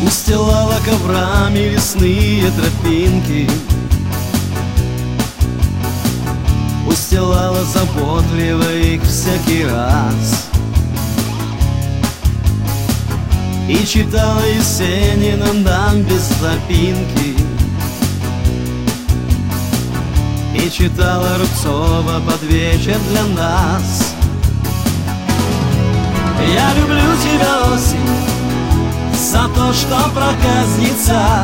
устилала коврами лесные тропинки, устилала заботливо их всякий раз. И читала Есенина нам без запинки, и читала Рубцова под вечер для нас. Я люблю тебя, осень, за то, что проказница.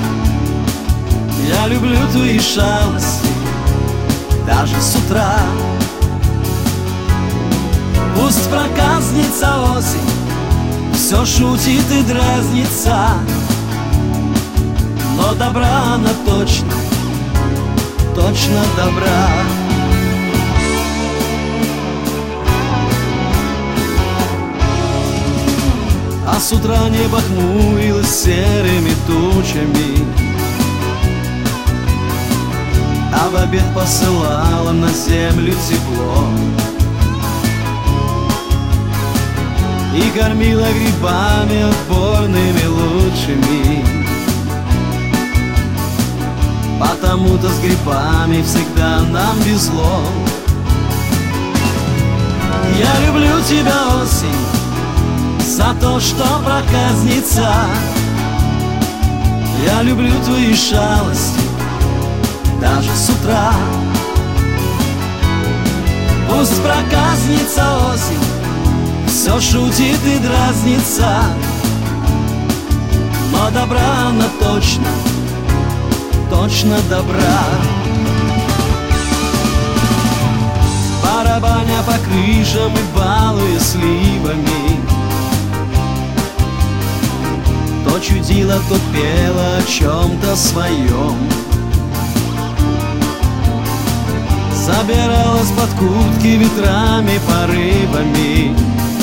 Я люблю твои шалости даже с утра. Пусть проказница осень все шутит и дразнится, но добра она точно, точно добра. А с утра небо хмурилось серыми тучами, а в обед посылала на землю тепло и кормила грибами отборными лучшими. Потому-то с грибами всегда нам везло. Я люблю тебя, осень, за то, что проказница. Я люблю твои шалости даже с утра. Пусть проказница осень все шутит и дразнится, но добра она точно, точно добра. Барабаня по крышам и балуя сливами, то чудила, то пела о чем-то своем. Собиралась под куртки ветрами, порывами,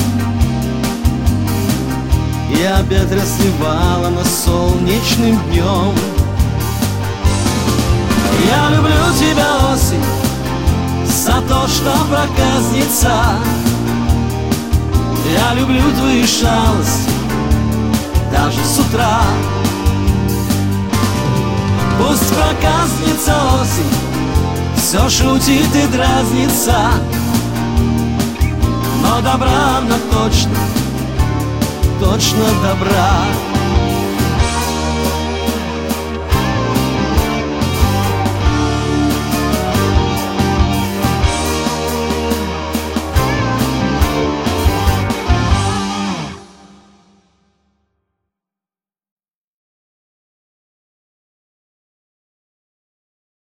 и опять расцвевала на солнечным днем. Я люблю тебя, осень, за то, что проказница. Я люблю твои шалости даже с утра. Пусть проказница осень все шутит и дразнится, но добра она точно, точно добра.